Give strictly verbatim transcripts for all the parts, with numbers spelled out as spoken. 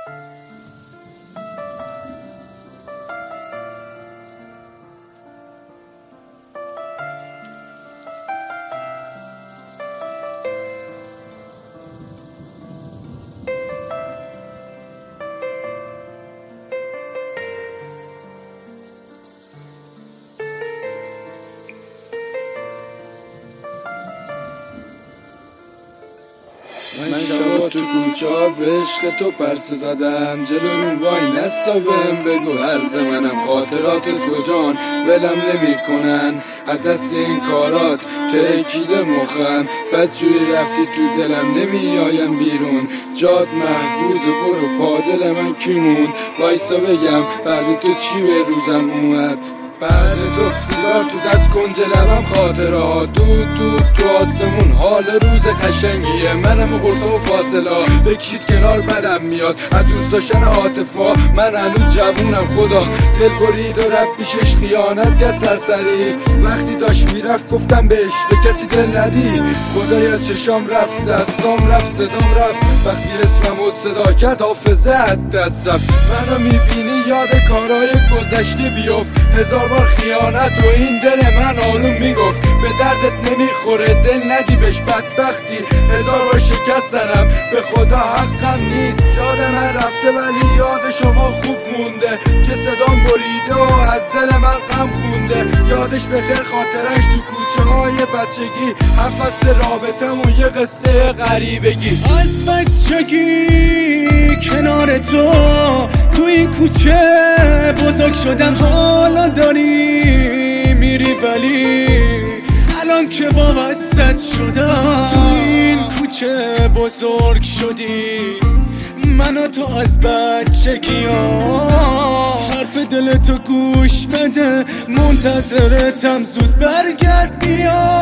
من شبا تو کوچه ها به عشق تو پرسه زدم، جلو رو وای نستا بهم بگو هرز منم. خاطرات تو جان ولم نمی کنن، از دست این کارات ترکیده مخم. بدجوری رفتی تو دلم نمی آیم بیرون، جاد محفوظ برو پادل من کی موند. وایسا بگم بعد تو چی به روزم اومد. بعد تو سیگار تو دست کنج لبم، خاطرات تو تو تو آسمون. حال روز قشنگیه منم و قرصم و فاصلا بکشید کنار بدم میاد از دوست داشتن عاطفا. من هنوز جوونم خدا دل برید و رفت پیشش خیانت که سرسری. وقتی داشت میرفت گفتم بهش به کسی دل ندی. خدایا چشام رفت دستام رفت صدام رفت، وقتی اسمم و صدا کرد حافظه از دست رفت. منو میبینی یاد کارهای گذشته بیفت، هزار بار خیانت و این دل من آروم میگفت به دردت نمیخوره دل ندی بهش بدبختی. هزار بار شکستنم به خدا حقم نید. یاد من رفته ولی یاد شما خوب مونده که صدام بریده و از دل من غم خونده. یادش بخیر خاطرش تو کوچه های بچگی، هم فصل رابطمون یه قصه غریبگی. از بچگی کنار تو تو این کوچه بزرگ شدم، حالا داری میری ولی الان که وابستت شدم. تو این کوچه بزرگ شدی من و تو از بچگی ها. حرف دل تو گوش بده منتظرتم زود برگرد بیا.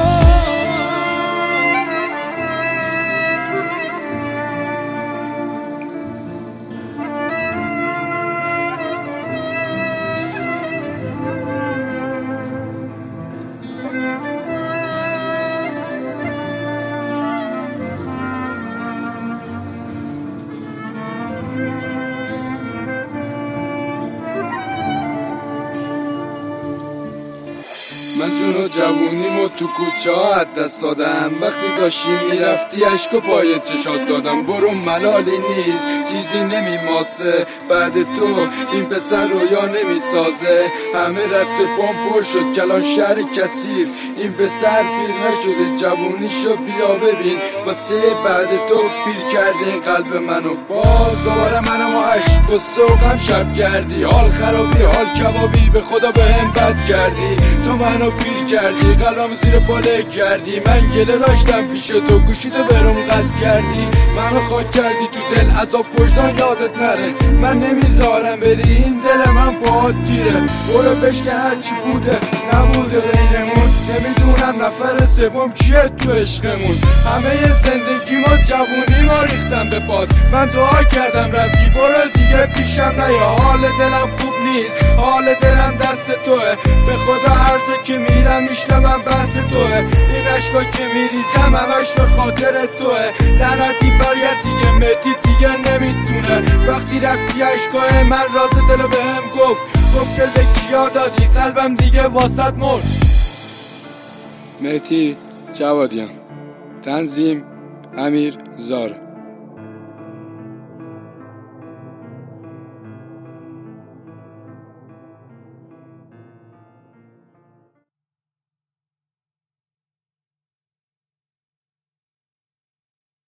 من جون و جوونیمو تو کوچه ها از دست دادم، وقتی داشتی میرفتی عشق و پای چشات دادم. برو ملالی نیست چیزی نمیماسه، بعد تو این پسر رویا نمیسازه. همه رد پام پر شد کلان شهر کثیف، این پسر پیر نشده جوونیشو بیا ببین. واسه بعد تو پیر کردی این قلب منو، باز دوباره منم و عشق و سوقم شب کردی. حال خرابی حال کبابی به خدا بهم بد کردی. تو منو پیر کردی قلبم زیر پاله کردی. من گله داشتم پیش تو گوشیتو برام قطع کردی. منو خاک کردی تو دل عذاب وجدان یادت نره. من نمیذارم بری این دل من باهات تیره. برو بشکن هرچی بوده نبوده بینمون. نمیدونم نفر سوم کیه تو عشقمون. همه زندگی ما جوونی ما ریختم به پات. من دعا کردم رفتی برو دیگه پیشم نیا. حال دلم خوب نیست حال دلم دست توه. به خدا هر جا که میرم میشنوم بحث توه. این عشقا که میریزم همش به خاطر توه. لعنتی برگرد دیگه مهدی دیگه نمیتونه. وقتی رفتی عشقای من راز دلو بهم گفت. گفت دل به کیا دادی قلبم دیگه واسط مرد. مهدی جوادیان، تنظیم امیر زار.